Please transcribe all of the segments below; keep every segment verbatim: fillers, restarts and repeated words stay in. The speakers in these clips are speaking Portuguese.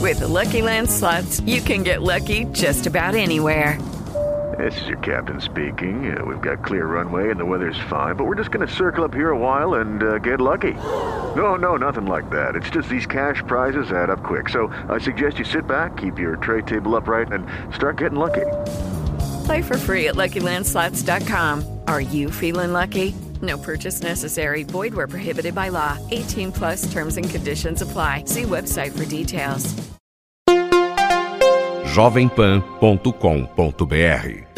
With the Lucky Land Slots, you can get lucky just about anywhere. This is your captain speaking. Uh, we've got clear runway and the weather's fine, but we're just going to circle up here a while and uh, get lucky. No, no, nothing like that. It's just these cash prizes add up quick. So I suggest you sit back, keep your tray table upright, and start getting lucky. Play for free at Lucky Land Slots dot com. Are you feeling lucky? No purchase necessary. Void where prohibited by law. eighteen plus terms and conditions apply. See website for details. jovem pan ponto com ponto b r.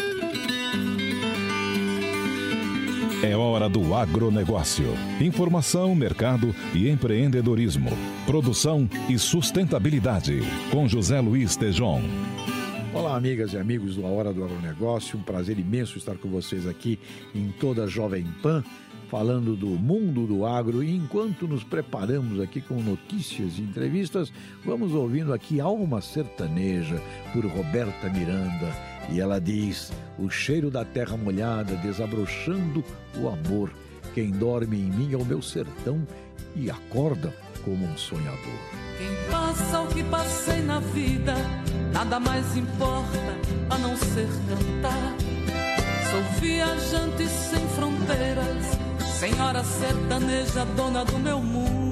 É hora do agronegócio. Informação, mercado e empreendedorismo. Produção e sustentabilidade. Com José Luiz Tejon. Olá, amigas e amigos do A Hora do Agronegócio. Um prazer imenso estar com vocês aqui em toda a Jovem Pan, falando do mundo do agro. E enquanto nos preparamos aqui com notícias e entrevistas, vamos ouvindo aqui Alma Sertaneja, por Roberta Miranda. E ela diz: o cheiro da terra molhada desabrochando o amor. Quem dorme em mim é o meu sertão e acorda como um sonhador. Quem passa o que passei na vida, nada mais importa a não ser cantar. Sou viajante sem fronteiras, senhora sertaneja, dona do meu mundo.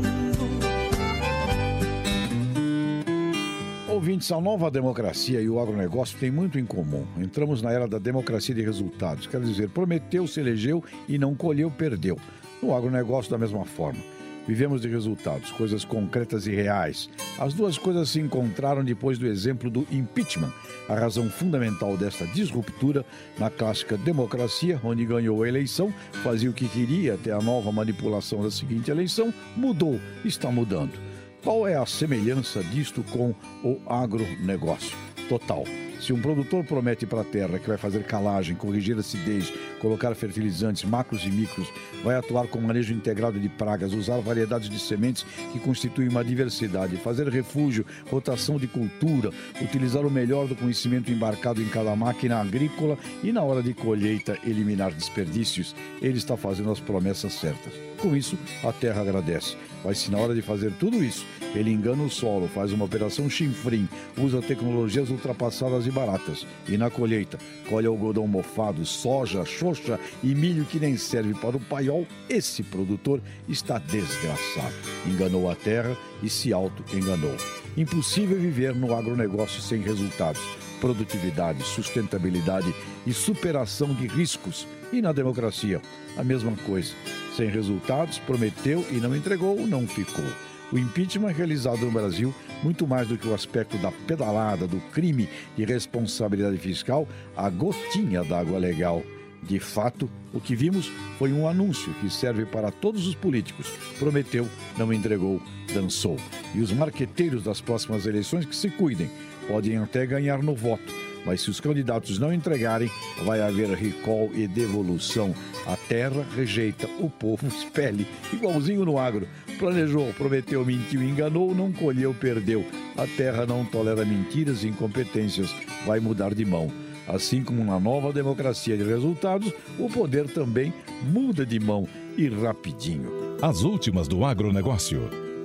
Ouvintes, a nova democracia e o agronegócio têm muito em comum. Entramos na era da democracia de resultados. Quer dizer, prometeu, se elegeu e não colheu, perdeu. No agronegócio, da mesma forma. Vivemos de resultados, coisas concretas e reais. As duas coisas se encontraram depois do exemplo do impeachment, a razão fundamental desta disruptura na clássica democracia, onde ganhou a eleição, fazia o que queria até a nova manipulação da seguinte eleição, mudou, está mudando. Qual é a semelhança disto com o agronegócio? Total. Se um produtor promete para a terra que vai fazer calagem, corrigir acidez, colocar fertilizantes, macros e micros, vai atuar com manejo integrado de pragas, usar variedades de sementes que constituem uma diversidade, fazer refúgio, rotação de cultura, utilizar o melhor do conhecimento embarcado em cada máquina agrícola e, na hora de colheita, eliminar desperdícios, ele está fazendo as promessas certas. Com isso, a terra agradece. Mas se na hora de fazer tudo isso, ele engana o solo, faz uma operação chinfrim, usa tecnologias ultrapassadas e baratas, e na colheita colhe algodão mofado, soja, xoxa e milho que nem serve para o paiol, esse produtor está desgraçado. Enganou a terra e se auto-enganou. Impossível viver no agronegócio sem resultados, produtividade, sustentabilidade e superação de riscos. E na democracia, a mesma coisa. Sem resultados, prometeu e não entregou, não ficou. O impeachment realizado no Brasil, muito mais do que o aspecto da pedalada, do crime de responsabilidade fiscal, a gotinha d'água legal. De fato, o que vimos foi um anúncio que serve para todos os políticos. Prometeu, não entregou, dançou. E os marqueteiros das próximas eleições que se cuidem, podem até ganhar no voto. Mas se os candidatos não entregarem, vai haver recall e devolução. A terra rejeita, o povo expele. Igualzinho no agro. Planejou, prometeu, mentiu, enganou, não colheu, perdeu. A terra não tolera mentiras e incompetências. Vai mudar de mão. Assim como na nova democracia de resultados, o poder também muda de mão e rapidinho. As últimas do agronegócio.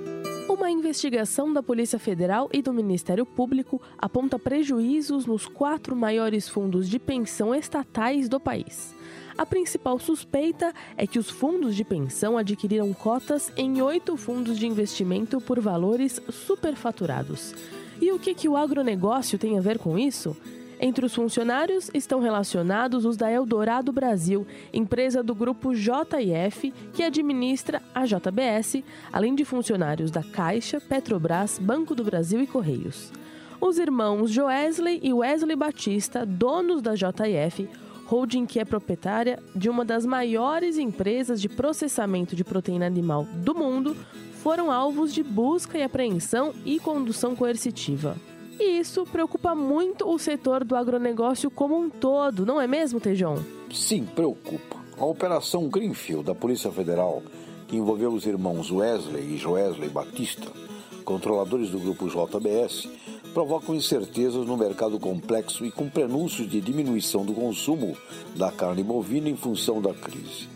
Uma investigação da Polícia Federal e do Ministério Público aponta prejuízos nos quatro maiores fundos de pensão estatais do país. A principal suspeita é que os fundos de pensão adquiriram cotas em oito fundos de investimento por valores superfaturados. E o que, que o agronegócio tem a ver com isso? Entre os funcionários estão relacionados os da Eldorado Brasil, empresa do grupo J e F, que administra a J B S, além de funcionários da Caixa, Petrobras, Banco do Brasil e Correios. Os irmãos Joesley e Wesley Batista, donos da J e F, holding que é proprietária de uma das maiores empresas de processamento de proteína animal do mundo, foram alvos de busca e apreensão e condução coercitiva. E isso preocupa muito o setor do agronegócio como um todo, não é mesmo, Tejon? Sim, preocupa. A Operação Greenfield da Polícia Federal, que envolveu os irmãos Wesley e Joesley Batista, controladores do grupo J B S, provocam incertezas no mercado complexo e com prenúncios de diminuição do consumo da carne bovina em função da crise.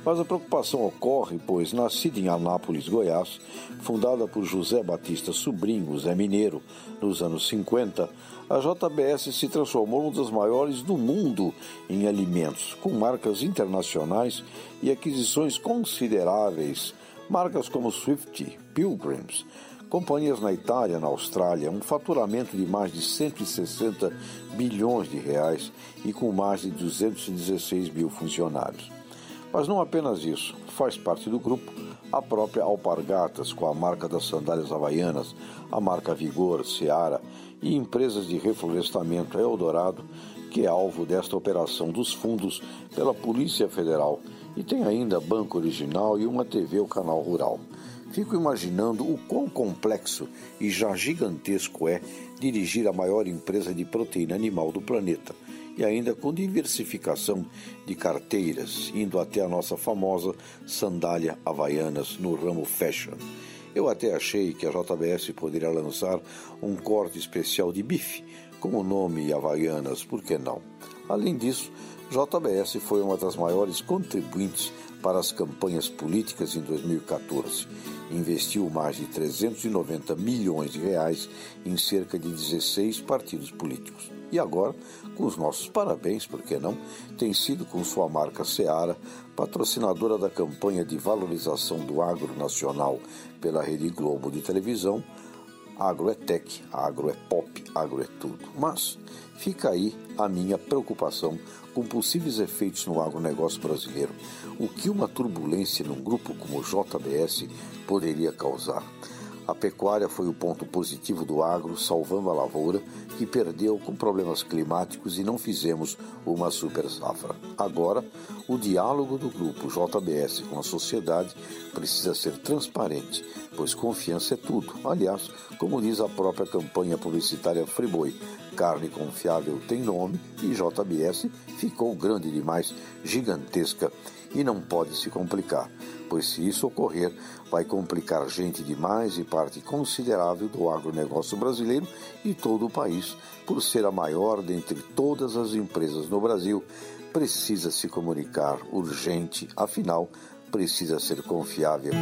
Mas a preocupação ocorre, pois, nascida em Anápolis, Goiás, fundada por José Batista Sobrinho, Zé Mineiro, nos anos cinquenta, a J B S se transformou numa das maiores do mundo em alimentos, com marcas internacionais e aquisições consideráveis, marcas como Swift, Pilgrims, companhias na Itália, na Austrália, um faturamento de mais de cento e sessenta bilhões de reais e com mais de duzentos e dezesseis mil funcionários. Mas não apenas isso, faz parte do grupo a própria Alpargatas, com a marca das sandálias havaianas, a marca Vigor, Seara e empresas de reflorestamento Eldorado, que é alvo desta operação dos fundos pela Polícia Federal, e tem ainda Banco Original e uma T V, o Canal Rural. Fico imaginando o quão complexo e já gigantesco é dirigir a maior empresa de proteína animal do planeta, e ainda com diversificação de carteiras, indo até a nossa famosa sandália Havaianas no ramo fashion. Eu até achei que a J B S poderia lançar um corte especial de bife, com o nome Havaianas, por que não? Além disso, J B S foi uma das maiores contribuintes para as campanhas políticas em dois mil e quatorze. Investiu mais de trezentos e noventa milhões de reais em cerca de dezesseis partidos políticos. E agora, com os nossos parabéns, por que não, tem sido com sua marca Seara, patrocinadora da campanha de valorização do agro nacional pela Rede Globo de televisão. Agro é tech, agro é pop, agro é tudo. Mas fica aí a minha preocupação com possíveis efeitos no agronegócio brasileiro. O que uma turbulência num grupo como o J B S poderia causar? A pecuária foi o ponto positivo do agro, salvando a lavoura, que perdeu com problemas climáticos e não fizemos uma super safra. Agora, o diálogo do grupo J B S com a sociedade precisa ser transparente, pois confiança é tudo. Aliás, como diz a própria campanha publicitária Friboi, carne confiável tem nome e J B S ficou grande demais, gigantesca, e não pode se complicar, pois se isso ocorrer, vai complicar gente demais e parte considerável do agronegócio brasileiro e todo o país, por ser a maior dentre todas as empresas no Brasil, precisa se comunicar urgente, afinal, precisa ser confiável.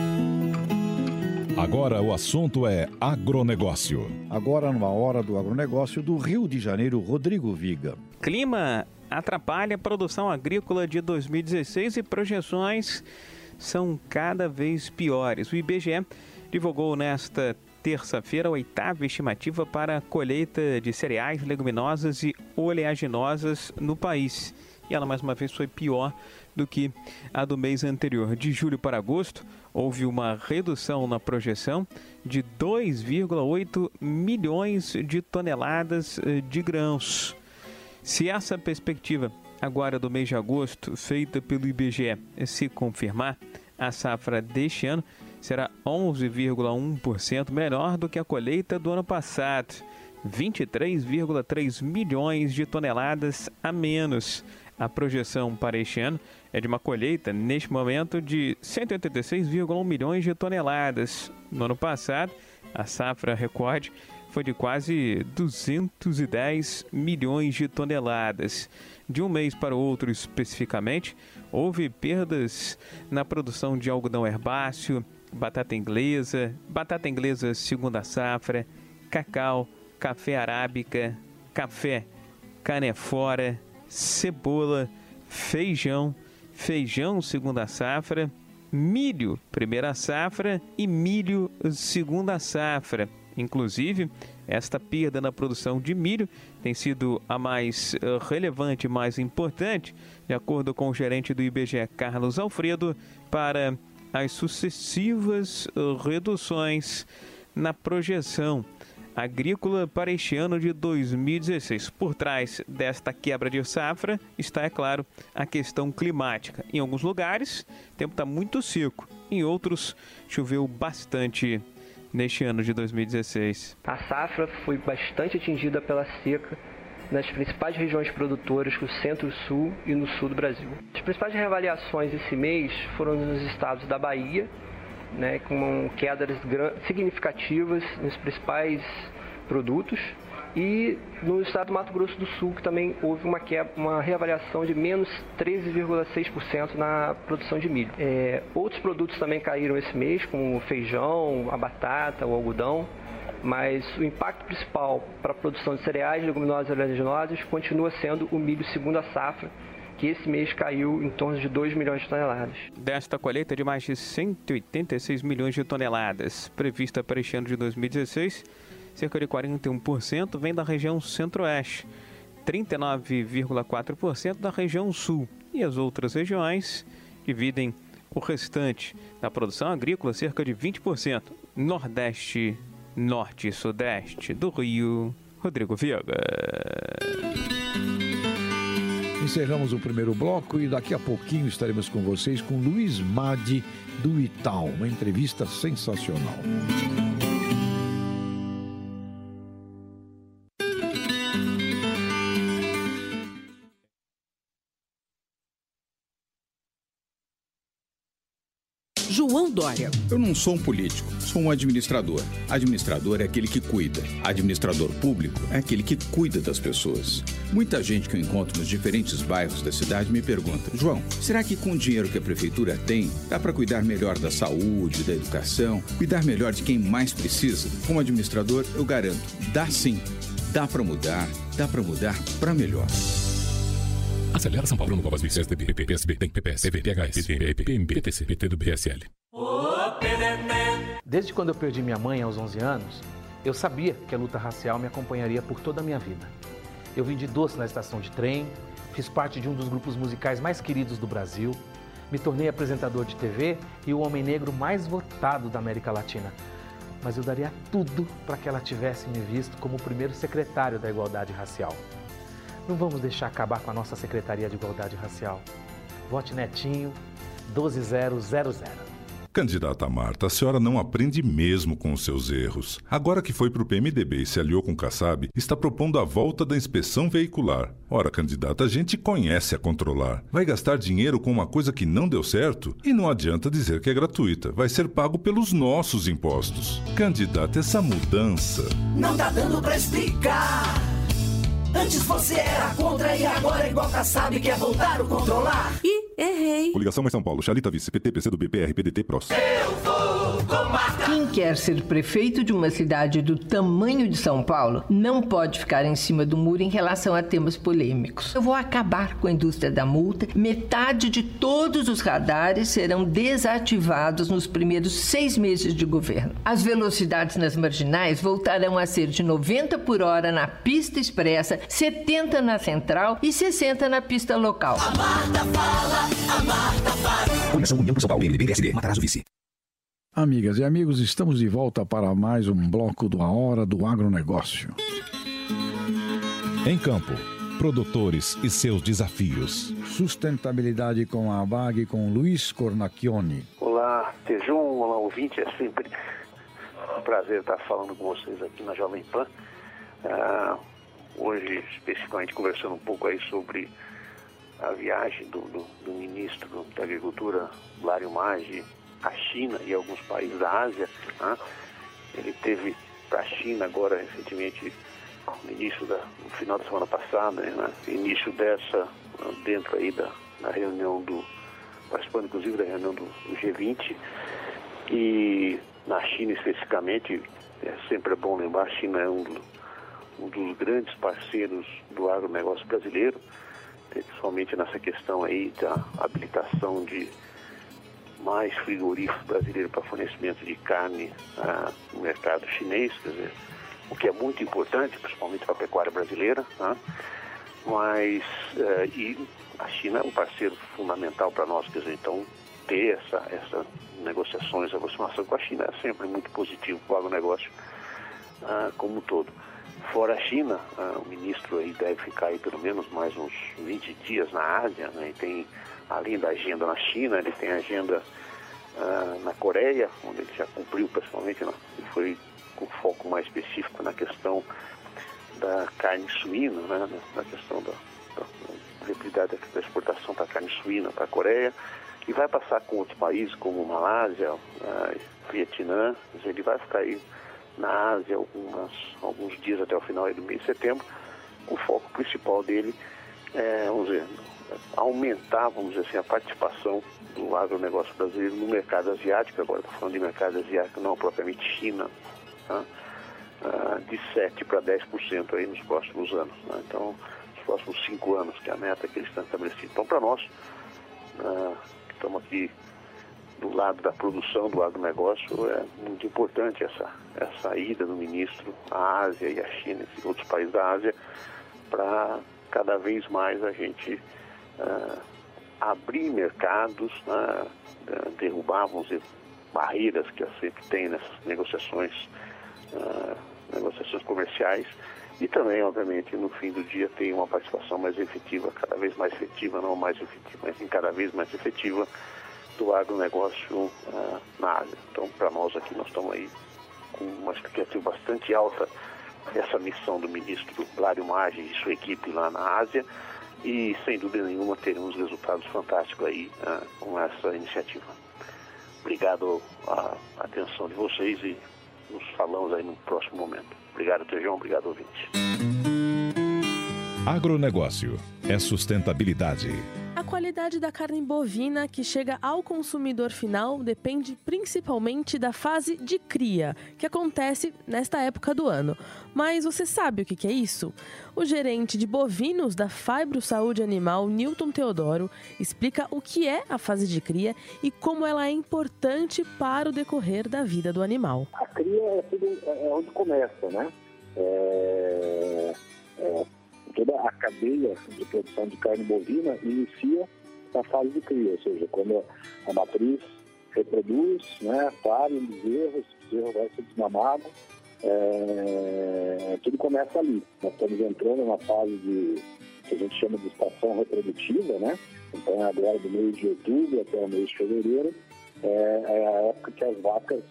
Agora o assunto é agronegócio. Agora, numa hora do agronegócio do Rio de Janeiro, Rodrigo Viga. Clima atrapalha a produção agrícola de dois mil e dezesseis e projeções são cada vez piores. O I B G E divulgou nesta terça-feira a oitava estimativa para a colheita de cereais, leguminosas e oleaginosas no país. E ela, mais uma vez, foi pior do que a do mês anterior. De julho para agosto, houve uma redução na projeção de dois vírgula oito milhões de toneladas de grãos. Se essa perspectiva agora do mês de agosto, feita pelo I B G E, se confirmar, a safra deste ano será onze vírgula um por cento menor do que a colheita do ano passado, vinte e três vírgula três milhões de toneladas a menos. A projeção para este ano é de uma colheita, neste momento, de cento e oitenta e seis vírgula um milhões de toneladas. No ano passado, a safra recorde foi de quase duzentos e dez milhões de toneladas. De um mês para o outro, especificamente, houve perdas na produção de algodão herbáceo, batata inglesa, batata inglesa segunda safra, cacau, café arábica, café canefora, cebola, feijão, feijão segunda safra, milho primeira safra e milho segunda safra. Inclusive, esta perda na produção de milho tem sido a mais relevante e mais importante, de acordo com o gerente do I B G E, Carlos Alfredo, para as sucessivas reduções na projeção agrícola para este ano de dois mil e dezesseis. Por trás desta quebra de safra está, é claro, a questão climática. Em alguns lugares, o tempo está muito seco, em outros, choveu bastante neste ano de dois mil e dezesseis. A safra foi bastante atingida pela seca nas principais regiões produtoras, no centro-sul e no sul do Brasil. As principais reavaliações esse mês foram nos estados da Bahia, né, com quedas significativas nos principais produtos, E no estado do Mato Grosso do Sul, que também houve uma, quebra, uma reavaliação de menos treze vírgula seis por cento na produção de milho. É, outros produtos também caíram esse mês, como o feijão, a batata, o algodão, mas o impacto principal para a produção de cereais, leguminosas e oleaginosas continua sendo o milho segunda safra, que esse mês caiu em torno de dois milhões de toneladas. Desta colheita de mais de cento e oitenta e seis milhões de toneladas, prevista para este ano de dois mil e dezesseis, cerca de quarenta e um por cento vem da região centro-oeste, trinta e nove vírgula quatro por cento da região sul e as outras regiões dividem o restante da produção agrícola, cerca de vinte por cento. Nordeste, Norte e Sudeste do Rio, Rodrigo Viega. Encerramos o primeiro bloco e daqui a pouquinho estaremos com vocês com Luiz Madi do Itaú, uma entrevista sensacional. João Dória. Eu não sou um político, sou um administrador. Administrador é aquele que cuida. Administrador público é aquele que cuida das pessoas. Muita gente que eu encontro nos diferentes bairros da cidade me pergunta: João, será que com o dinheiro que a prefeitura tem, dá para cuidar melhor da saúde, da educação, cuidar melhor de quem mais precisa? Como administrador, eu garanto, dá sim. Dá para mudar, dá para mudar para melhor. Acelera São Paulo no Novas Vicês D B, P S B, P P S, P T H S, P M, P M, P T C, P T do B S L. Desde quando eu perdi minha mãe aos onze anos, eu sabia que a luta racial me acompanharia por toda a minha vida. Eu vendi doce na estação de trem, fiz parte de um dos grupos musicais mais queridos do Brasil, me tornei apresentador de T V e o homem negro mais votado da América Latina. Mas eu daria tudo para que ela tivesse me visto como o primeiro secretário da Igualdade Racial. Não vamos deixar acabar com a nossa Secretaria de Igualdade Racial. Vote Netinho, doze zero zero zero. Candidata Marta, a senhora não aprende mesmo com os seus erros. Agora que foi para o P M D B e se aliou com o Kassab, está propondo a volta da inspeção veicular. Ora, candidata, a gente conhece a controlar. Vai gastar dinheiro com uma coisa que não deu certo? E não adianta dizer que é gratuita. Vai ser pago pelos nossos impostos. Candidata, essa mudança... Não tá dando pra explicar. Antes você era contra e agora igual Kassab quer voltar o controlar. Ih, errei. Coligação Mais São Paulo, Xalita Vice, P T, P C do B, P R, P D T, P R O S. Eu vou com Marta. Quem quer ser prefeito de uma cidade do tamanho de São Paulo não pode ficar em cima do muro em relação a temas polêmicos. Eu vou acabar com a indústria da multa. Metade de todos os radares serão desativados nos primeiros seis meses de governo. As velocidades nas marginais voltarão a ser de noventa por hora na pista expressa, setenta na central e sessenta na pista local. A Marta fala, a Marta faz. Coligação União por São Paulo, P M D B, P S D, Matarazzo Vice. Amigas e amigos, estamos de volta para mais um bloco do A Hora do Agronegócio. Em campo, produtores e seus desafios. Sustentabilidade com a ABAG com Luiz Cornacchione. Olá, Tejum, olá ouvinte, é sempre um prazer estar falando com vocês aqui na Jovem Pan. Uh, hoje, especificamente, conversando um pouco aí sobre a viagem do, do, do ministro da Agricultura, Lário Maggi, à China e alguns países da Ásia. Né? Ele teve para a China agora, recentemente, no início da, no final da semana passada, né? Início dessa, dentro aí da, da reunião do, participando inclusive da reunião do, do G vinte, e na China especificamente, é sempre é bom lembrar, a China é um, do, um dos grandes parceiros do agronegócio brasileiro, principalmente nessa questão aí da habilitação de mais frigoríficos brasileiros para fornecimento de carne ah, no mercado chinês, quer dizer, o que é muito importante, principalmente para a pecuária brasileira, né? Mas eh, e a China é um parceiro fundamental para nós, quer dizer, então ter essa, essa negociações, aproximação com a China é sempre muito positivo para o agronegócio ah, como um todo. Fora a China, ah, o ministro aí deve ficar aí pelo menos mais uns vinte dias na Ásia, né? E tem, além da agenda na China, ele tem agenda uh, na Coreia, onde ele já cumpriu pessoalmente, né? E foi com foco mais específico na questão da carne suína, né? Na questão da, da viabilidade da exportação da carne suína para a Coreia, e vai passar com outros países como Malásia, uh, Vietnã, ele vai ficar aí na Ásia algumas, alguns dias até o final do mês de setembro. O foco principal dele é, vamos dizer, aumentar, vamos dizer assim, a participação do agronegócio brasileiro no mercado asiático. Agora estou falando de mercado asiático, não propriamente China, tá? ah, de sete para dez por cento aí nos próximos anos, né? Então, nos próximos cinco anos, que é a meta que eles estão estabelecidos. Então, para nós, ah, que estamos aqui do lado da produção do agronegócio, é muito importante essa, essa ida do ministro à Ásia e à China e outros países da Ásia, para cada vez mais a gente uh, abrir mercados, né, derrubar, vamos dizer, barreiras que sempre tem nessas negociações, uh, negociações comerciais, e também, obviamente, no fim do dia ter uma participação mais efetiva, cada vez mais efetiva, não mais efetiva, mas sim cada vez mais efetiva do agronegócio uh, na Ásia. Então, para nós aqui, nós estamos aí com uma expectativa bastante alta essa missão do ministro Lário Maggi e sua equipe lá na Ásia, e sem dúvida nenhuma teremos resultados fantásticos aí uh, com essa iniciativa. Obrigado à atenção de vocês e nos falamos aí no próximo momento. Obrigado, Tejão, obrigado, ouvinte. Agronegócio é sustentabilidade. A qualidade da carne bovina que chega ao consumidor final depende principalmente da fase de cria, que acontece nesta época do ano. Mas você sabe o que é isso? O gerente de bovinos da Phibro Saúde Animal, Newton Teodoro, explica o que é a fase de cria e como ela é importante para o decorrer da vida do animal. A cria é, tudo, é onde começa, né? É... é... Toda a cadeia de produção de carne bovina inicia na fase de cria, ou seja, quando a matriz reproduz, né, pare um bezerro, esse bezerro vai ser desmamado, é, tudo começa ali. Nós estamos entrando na fase de, que a gente chama de estação reprodutiva, né? Então agora do mês de outubro até o mês de fevereiro é, é a época que as vacas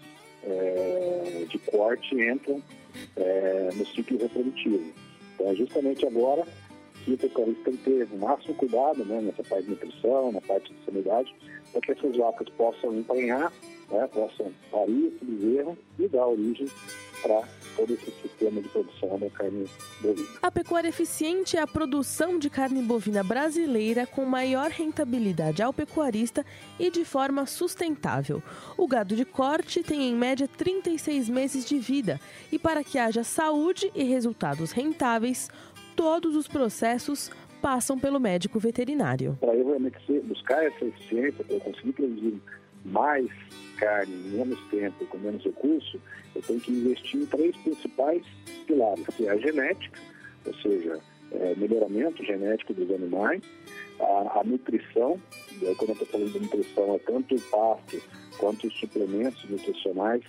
é, de corte entram é, no ciclo reprodutivo. Então, é justamente agora que o pecuarista tem que ter o máximo cuidado, né, nessa parte de nutrição, na parte de sanidade, para que essas vacas possam emprenhar, né, possam parir esse bezerro e dar origem para todo esse sistema de produção da carne bovina. A pecuária eficiente é a produção de carne bovina brasileira com maior rentabilidade ao pecuarista e de forma sustentável. O gado de corte tem em média trinta e seis meses de vida e para que haja saúde e resultados rentáveis, todos os processos passam pelo médico veterinário. Para eu realmente buscar essa eficiência, para eu conseguir produzir mais carne em menos tempo e com menos recurso, eu tenho que investir em três principais pilares, que é a genética, ou seja, é, melhoramento genético dos animais, a, a nutrição, e aí quando eu estou falando de nutrição é tanto o pasto quanto os suplementos nutricionais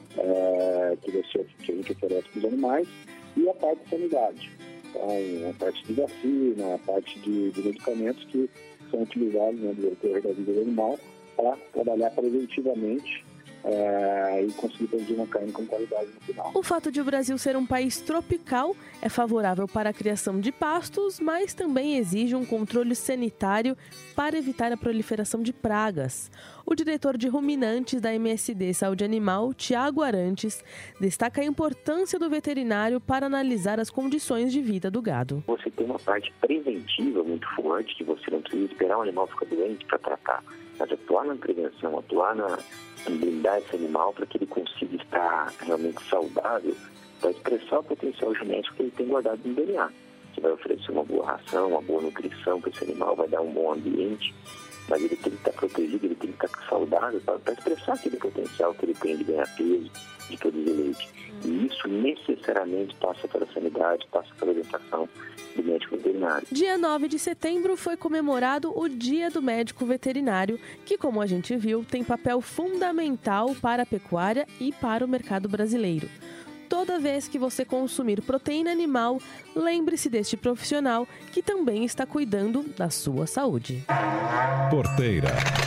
é, que, você, que a gente oferece para os animais, e a parte de sanidade. Então, a parte de vacina, a parte de, de medicamentos que são utilizados, né, no decorrer da vida do animal para trabalhar preventivamente é, e conseguir produzir uma carne com qualidade no final. O fato de o Brasil ser um país tropical é favorável para a criação de pastos, mas também exige um controle sanitário para evitar a proliferação de pragas. O diretor de ruminantes da M S D Saúde Animal, Tiago Arantes, destaca a importância do veterinário para analisar as condições de vida do gado. Você tem uma parte preventiva muito forte, que você não precisa esperar o animal ficar doente para tratar, mas atuar na prevenção, atuar na blindar esse animal para que ele consiga estar realmente saudável, para expressar o potencial genético que ele tem guardado no D N A. Você vai oferecer uma boa ração, uma boa nutrição para esse animal, vai dar um bom ambiente, mas ele tem que estar protegido, ele tem que estar saudável para, para expressar aquele potencial que ele tem de ganhar peso, de produzir leite. E isso necessariamente passa pela sanidade, passa pela orientação do médico veterinário. Dia nove de setembro foi comemorado o Dia do Médico Veterinário, que, como a gente viu, tem papel fundamental para a pecuária e para o mercado brasileiro. Toda vez que você consumir proteína animal, lembre-se deste profissional que também está cuidando da sua saúde. Porteira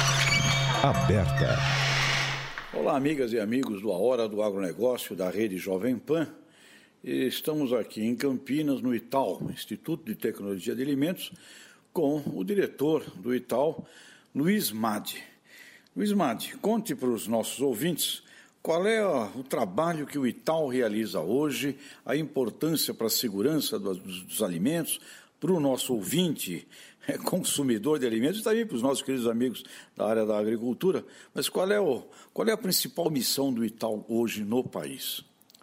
aberta. Olá, amigas e amigos do A Hora do Agronegócio da Rede Jovem Pan. Estamos aqui em Campinas, no I T A L, Instituto de Tecnologia de Alimentos, com o diretor do I T A L, Luiz Madi. Luiz Madi, conte para os nossos ouvintes qual é o trabalho que o Itaú realiza hoje, a importância para a segurança dos, dos alimentos, para o nosso ouvinte, é, consumidor de alimentos, e também para os nossos queridos amigos da área da agricultura. Mas qual é, o, qual é a principal missão do Itaú hoje no país?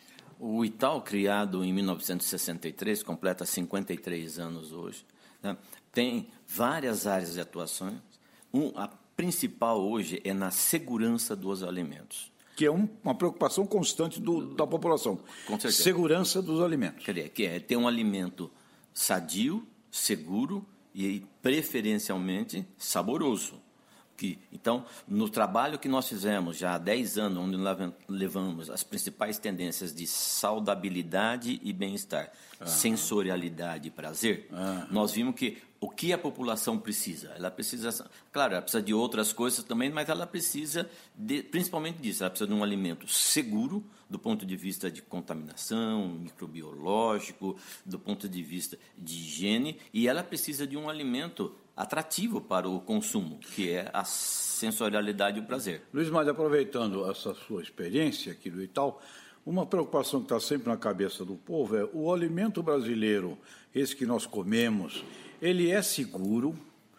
O Itaú, criado em mil novecentos e sessenta e três, completa cinquenta e três anos hoje, né? Tem várias áreas de atuação. Um, a principal hoje é na segurança dos alimentos. Que é um, uma preocupação constante do, da população. Com certeza. Segurança dos alimentos. Quer dizer, que é ter um alimento sadio, seguro e, preferencialmente, saboroso. Que, então, no trabalho que nós fizemos já há dez anos, onde levamos as principais tendências de saudabilidade e bem-estar, ah. sensorialidade e prazer, ah. nós vimos que o que a população precisa? Ela precisa, claro, ela precisa de outras coisas também, mas ela precisa, de, principalmente disso, ela precisa de um alimento seguro, do ponto de vista de contaminação, microbiológico, do ponto de vista de higiene, e ela precisa de um alimento atrativo para o consumo, que é a sensorialidade e o prazer. Luiz Mário, aproveitando essa sua experiência aqui do Itaú, uma preocupação que está sempre na cabeça do povo é o alimento brasileiro, esse que nós comemos, ele é seguro?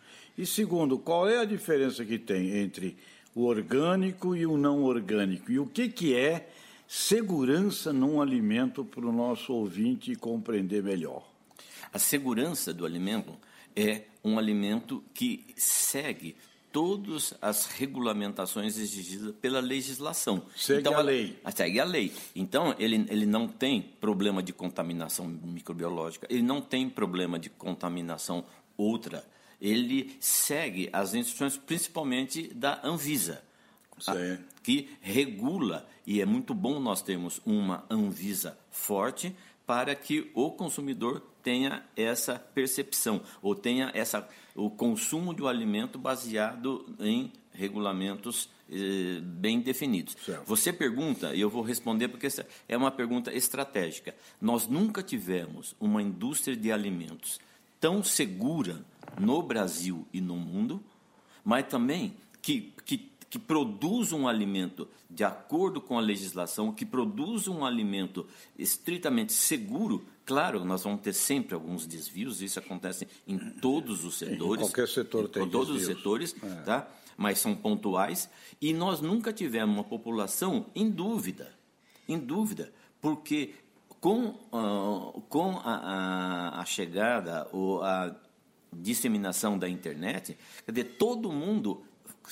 E segundo, qual é a diferença que tem entre o orgânico e o não orgânico? E o que, que é segurança num alimento para o nosso ouvinte compreender melhor? A segurança do alimento é um alimento que segue todas as regulamentações exigidas pela legislação. Segue então, a lei. Segue a lei. Então, ele, ele não tem problema de contaminação microbiológica, ele não tem problema de contaminação outra. Ele segue as instruções, principalmente da Anvisa, a, que regula, e é muito bom nós termos uma Anvisa forte para que o consumidor tenha essa percepção, ou tenha essa, o consumo do alimento baseado em regulamentos eh, bem definidos. Certo. Você pergunta, e eu vou responder porque essa é uma pergunta estratégica. Nós nunca tivemos uma indústria de alimentos tão segura no Brasil e no mundo, mas também que, que, que produz um alimento de acordo com a legislação, que produz um alimento estritamente seguro. Claro, nós vamos ter sempre alguns desvios, isso acontece em todos os setores. Em qualquer setor tem Em todos desvios. os setores, é. tá? Mas são pontuais. E nós nunca tivemos uma população em dúvida, em dúvida, porque com, uh, com a, a, a chegada ou a disseminação da internet, quer dizer, todo mundo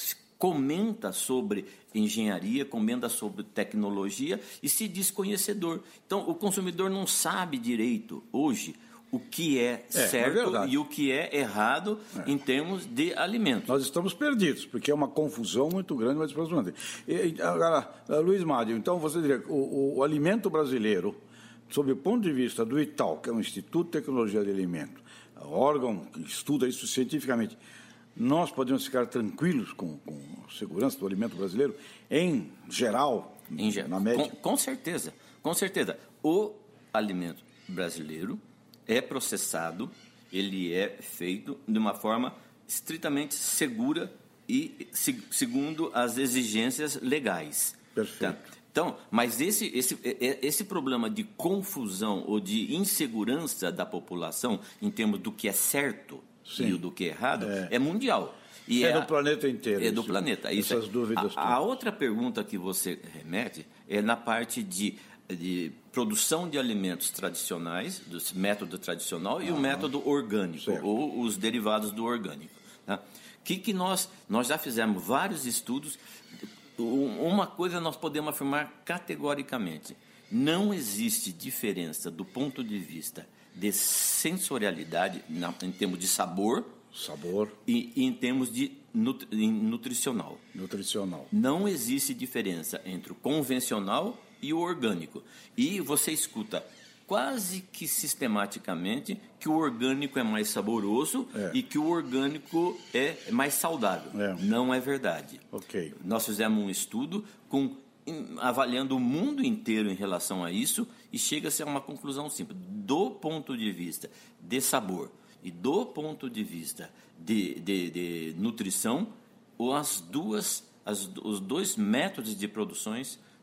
comenta sobre engenharia, comenta sobre tecnologia e se diz conhecedor. Então, o consumidor não sabe direito, hoje, o que é, é certo é e o que é errado é. em termos de alimentos. Nós estamos perdidos, porque é uma confusão muito grande, mas e, agora, Luiz Mário, então você diria que o, o alimento brasileiro, sob o ponto de vista do Itaú, que é um Instituto de Tecnologia de Alimento, órgão que estuda isso cientificamente, nós podemos ficar tranquilos com, com a segurança do alimento brasileiro, em geral, em geral, na média? Com, com certeza, com certeza. O alimento brasileiro é processado, ele é feito de uma forma estritamente segura e se, segundo as exigências legais. Perfeito. Tá? Então, mas esse, esse, esse problema de confusão ou de insegurança da população em termos do que é certo Sim. e do que é errado é, é mundial. E é, é do planeta inteiro. É do planeta. Isso essas é. dúvidas. A, a outra pergunta que você remete é na parte de, de produção de alimentos tradicionais, do método tradicional ah, e o método orgânico, certo. ou os derivados do orgânico. Tá? Que, que nós, nós já fizemos vários estudos. Uma coisa nós podemos afirmar categoricamente: não existe diferença do ponto de vista de sensorialidade, em termos de sabor, sabor e, e em termos de nutri, nutricional. Nutricional. Não existe diferença entre o convencional e o orgânico. E você escuta quase que sistematicamente que o orgânico é mais saboroso é. e que o orgânico é mais saudável. É. Não é verdade. Okay. Nós fizemos um estudo com, avaliando o mundo inteiro em relação a isso e chega-se a uma conclusão simples. Do ponto de vista de sabor e do ponto de vista de, de, de nutrição, as duas, as, os dois métodos de produções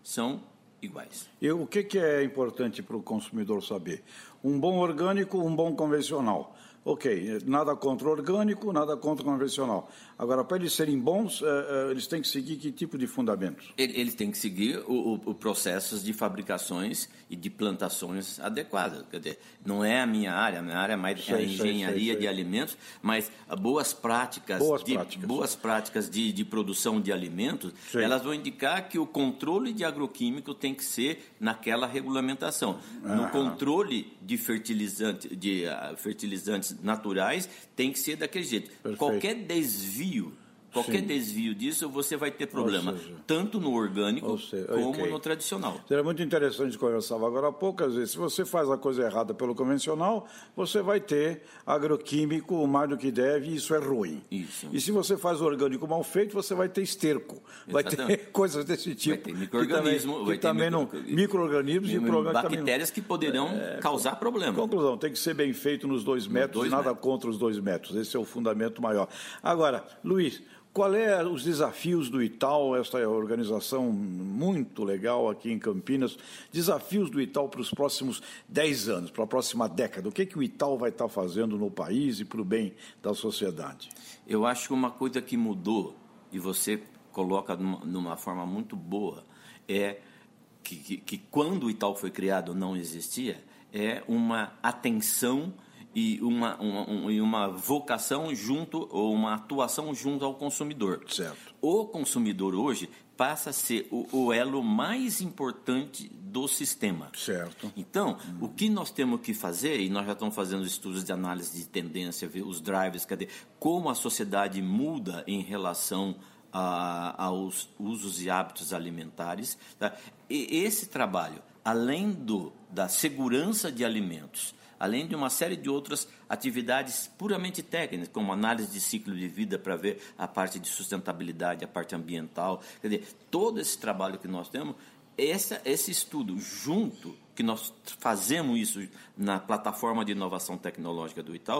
são iguais. E o que, que é importante para o consumidor saber? Um bom orgânico, um bom convencional. Ok, nada contra o orgânico, nada contra o convencional. Agora, para eles serem bons, uh, uh, eles têm que seguir que tipo de fundamentos? Eles têm que seguir o, o, o processos de fabricações e de plantações adequadas. Quer dizer, não é a minha área, a minha área é mais sei, a engenharia sei, sei, sei. de alimentos, mas boas práticas, boas de, práticas, boas práticas de, de produção de alimentos, sei. elas vão indicar que o controle de agroquímico tem que ser naquela regulamentação. Ah. No controle de, fertilizante, de uh, fertilizantes naturais tem que ser daquele jeito. Perfeito. Qualquer desvio Qualquer Sim. desvio disso, você vai ter problema, seja, tanto no orgânico seja, como okay. no tradicional. Seria muito interessante conversar agora há pouco, às vezes, se você faz a coisa errada pelo convencional, você vai ter agroquímico mais do que deve, e isso é ruim. Isso. E se você faz orgânico mal feito, você vai ter esterco. Vai Exatamente. ter coisas desse tipo. Vai ter micro-organismo, que também, que também não... Micro-organismos e bactérias que poderão é, causar problema. Conclusão, tem que ser bem feito nos dois métodos, dois nada metros. contra os dois métodos. Esse é o fundamento maior. Agora, Luiz, qual é os desafios do I T A L, esta organização muito legal aqui em Campinas, desafios do I T A L para os próximos dez anos, para a próxima década? O que, que o I T A L vai estar fazendo no país e para o bem da sociedade? Eu acho que uma coisa que mudou, e você coloca numa, numa forma muito boa, é que, que, que quando o I T A L foi criado não existia, é uma atenção e uma, uma, uma vocação junto, ou uma atuação junto ao consumidor. Certo. O consumidor hoje passa a ser o, o elo mais importante do sistema. Certo. Então, hum. o que nós temos que fazer, e nós já estamos fazendo estudos de análise de tendência, ver os drivers, cadê, como a sociedade muda em relação a, aos usos e hábitos alimentares. Tá? E esse trabalho, além do, da segurança de alimentos, além de uma série de outras atividades puramente técnicas, como análise de ciclo de vida para ver a parte de sustentabilidade, a parte ambiental. Quer dizer, todo esse trabalho que nós temos, essa, esse estudo junto, que nós fazemos isso na plataforma de inovação tecnológica do I T A L,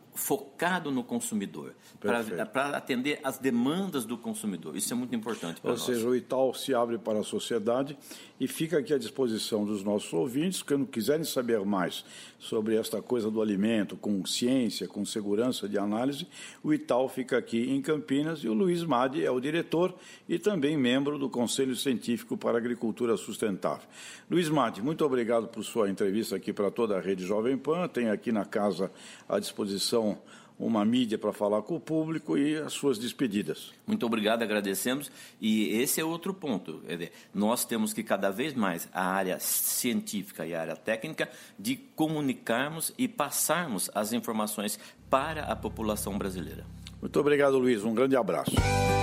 focado no consumidor, para atender as demandas do consumidor. Isso é muito importante para nós. Ou seja, o I T A L se abre para a sociedade e fica aqui à disposição dos nossos ouvintes, que não quiserem saber mais sobre esta coisa do alimento, com ciência, com segurança de análise, o I T A L fica aqui em Campinas e o Luiz Madi é o diretor e também membro do Conselho Científico para a Agricultura Sustentável. Luiz Madi, muito obrigado por sua entrevista aqui para toda a Rede Jovem Pan. Tem aqui na casa à disposição uma mídia para falar com o público e as suas despedidas. Muito obrigado, agradecemos. E esse é outro ponto. Nós temos que cada vez mais a área científica e a área técnica de comunicarmos e passarmos as informações para a população brasileira. Muito obrigado, Luiz. Um grande abraço.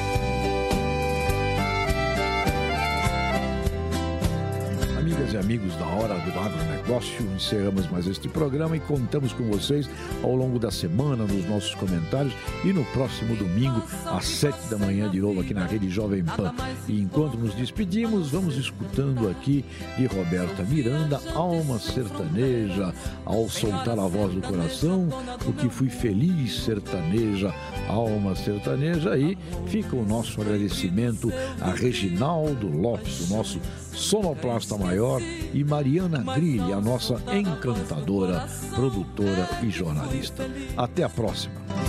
Amigas e amigos da Hora do Agronegócio, encerramos mais este programa e contamos com vocês ao longo da semana nos nossos comentários e no próximo domingo às sete da manhã de novo aqui na Rede Jovem Pan. E enquanto nos despedimos, vamos escutando aqui de Roberta Miranda, Alma Sertaneja, ao soltar a voz do coração, porque fui feliz sertaneja, Alma Sertaneja. E fica o nosso agradecimento a Reginaldo Lopes, o nosso sonoplasta maior, e Mariana Grilli, a nossa encantadora produtora e jornalista. Até a próxima.